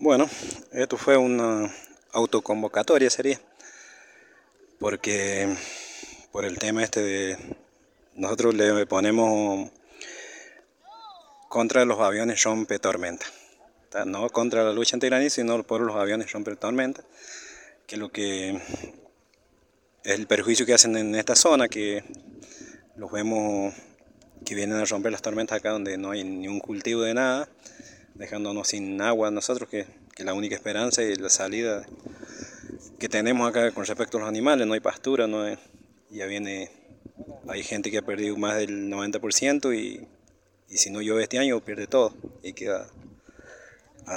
Bueno, esto fue una autoconvocatoria sería, porque por el tema este de nosotros le ponemos contra los aviones rompe tormenta, no contra la lucha antigranizo, sino por los aviones rompe tormenta, que es lo que es el perjuicio que hacen en esta zona, que los vemos que vienen a romper las tormentas acá donde no hay ni un cultivo de nada, dejándonos sin agua nosotros, que la única esperanza y la salida que tenemos acá con respecto a los animales. No hay pastura, ya hay gente que ha perdido más del 90% y si no llueve este año pierde todo y queda a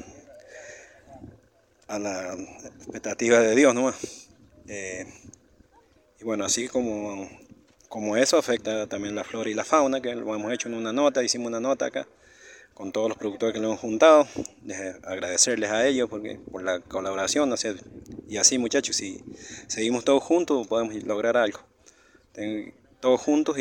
la expectativa de Dios nomás. Y bueno, así como eso afecta también la flora y la fauna, que lo hemos hecho en una nota, hicimos una nota acá con todos los productores que lo hemos juntado, agradecerles a ellos por la colaboración, y así muchachos, si seguimos todos juntos podemos lograr algo, todos juntos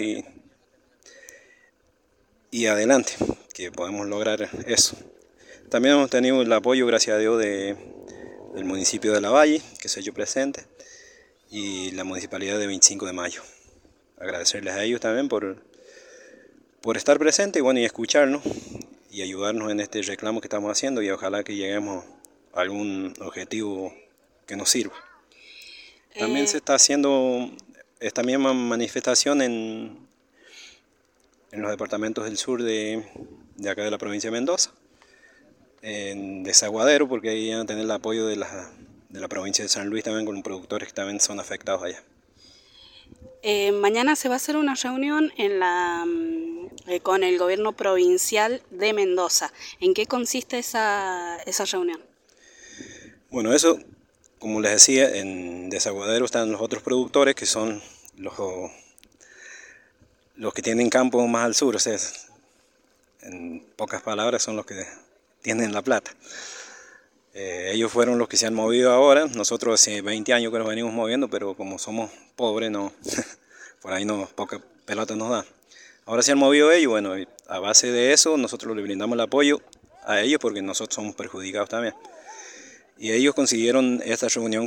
y adelante, que podemos lograr eso. También hemos tenido el apoyo, gracias a Dios, del municipio de La Valle, que se ha hecho presente, y la municipalidad de 25 de Mayo. Agradecerles a ellos también por estar presentes y, bueno, y escucharnos y ayudarnos en este reclamo que estamos haciendo, y ojalá que lleguemos a algún objetivo que nos sirva. También se está haciendo esta misma manifestación en los departamentos del sur de acá de la provincia de Mendoza, en Desaguadero, porque ahí van a tener el apoyo de la provincia de San Luis también, con productores que también son afectados allá. Mañana se va a hacer una reunión con el gobierno provincial de Mendoza. ¿En qué consiste esa reunión? Bueno, eso, como les decía, en Desaguadero están los otros productores, que son los que tienen campo más al sur, o sea, en pocas palabras son los que tienen la plata. Ellos fueron los que se han movido ahora. Nosotros hace 20 años que nos venimos moviendo, pero como somos pobres, no, por ahí poca pelota nos da. Ahora se han movido ellos, bueno, a base de eso nosotros le brindamos el apoyo a ellos, porque nosotros somos perjudicados también. Y ellos consiguieron esta reunión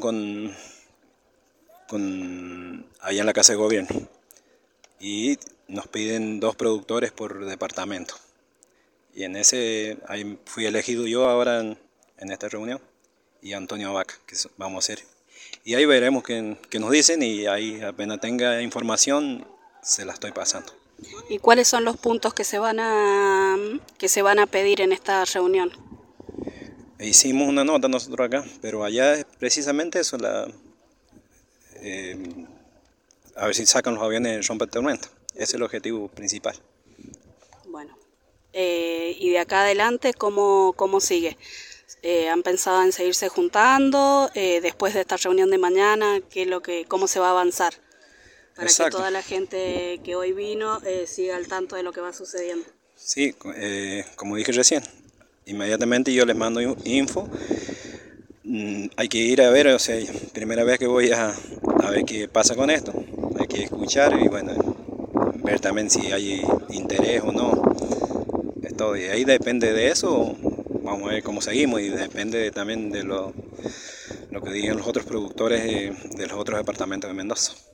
allá en la Casa de Gobierno, y nos piden 2 productores por departamento. Y ahí fui elegido yo ahora en esta reunión, y Antonio Vaca, que vamos a hacer. Y ahí veremos qué nos dicen, y ahí apenas tenga información se la estoy pasando. ¿Y cuáles son los puntos que se van a pedir en esta reunión? Hicimos una nota nosotros acá, pero allá es precisamente eso, a ver si sacan los aviones rompe tormenta. Ese es el objetivo principal. Bueno, y de acá adelante, ¿cómo sigue? ¿Han pensado en seguirse juntando después de esta reunión de mañana? ¿Cómo se va a avanzar? Para Exacto. Que toda la gente que hoy vino siga al tanto de lo que va sucediendo. Sí, como dije recién, inmediatamente yo les mando info. Hay que ir a ver, o sea, primera vez que voy a ver qué pasa con esto. Hay que escuchar y, bueno, ver también si hay interés o no. Y ahí depende de eso, vamos a ver cómo seguimos, y depende también de lo que digan los otros productores de los otros departamentos de Mendoza.